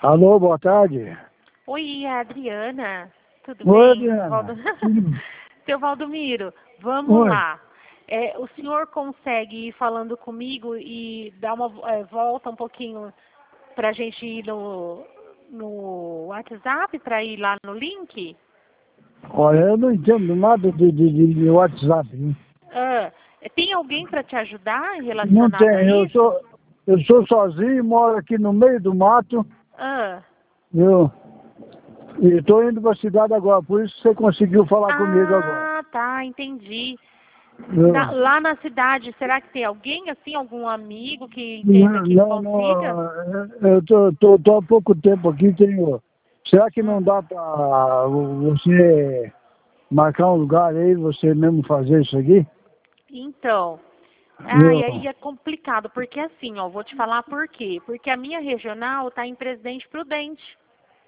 Alô, boa tarde. Oi, é a Adriana. Tudo Oi, bem? Adriana. Seu Valdomiro, vamos Oi. lá. O senhor consegue ir falando comigo e dar uma volta um pouquinho para a gente ir no WhatsApp, para ir lá no link? Olha, eu não entendo nada de WhatsApp. Hein? Ah, tem alguém para te ajudar Não relacionado a tem, isso? eu sou sozinho, moro aqui no meio do mato, Ah, viu? E estou indo para a cidade agora, por isso você conseguiu falar comigo agora. tá, entendi. Viu? Lá na cidade, será que tem alguém, assim, algum amigo que entenda Não, que não, consiga? eu tô há pouco tempo aqui, tenho... Será que não dá para você marcar um lugar aí, você mesmo fazer isso aqui? Então, Viu? e aí é complicado, porque assim, ó, vou te falar por quê. Porque a minha regional está em Presidente Prudente.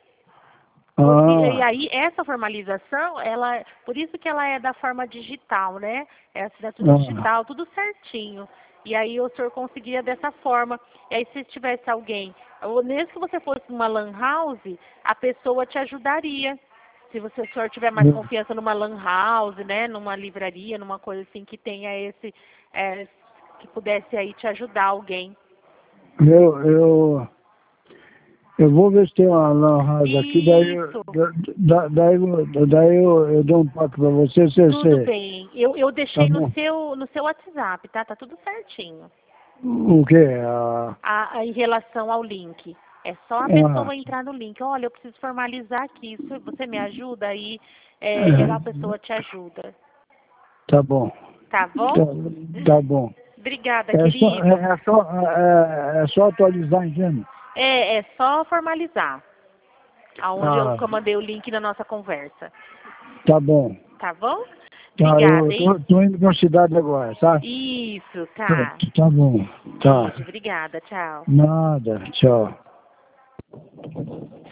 E Ah, aí, essa formalização, por isso que ela é da forma digital, né? É assinatura ah, digital, tudo certinho. E aí o senhor conseguiria dessa forma. E aí, se tivesse alguém, ou mesmo que você fosse numa lan house, a pessoa te ajudaria. Se o senhor tiver mais viu? confiança numa lan house, né? Numa livraria, numa coisa assim que tenha que pudesse aí te ajudar alguém. Eu, eu, eu vou ver se tem uma lan house aqui, Isso. daí eu dou um toque para você, Tudo bem. Eu tá deixei no bom? seu WhatsApp, tá? Tá tudo certinho. O quê? Em relação ao link. É só a Ah, pessoa entrar no link. Olha, eu preciso formalizar aqui. Isso, você me ajuda? Aí a pessoa te ajuda. tá bom, Tá tá, bom? tá bom. Obrigada, É só, querido. é só atualizar, entende? É só formalizar. Aonde Ah, eu mandei o link na nossa conversa. tá bom. Tá bom? Tá, Obrigada, eu hein? tô indo pra cidade agora, tá? Isso, Tá, tá. tá bom, tá. Beijo, obrigada, tchau. Nada, tchau.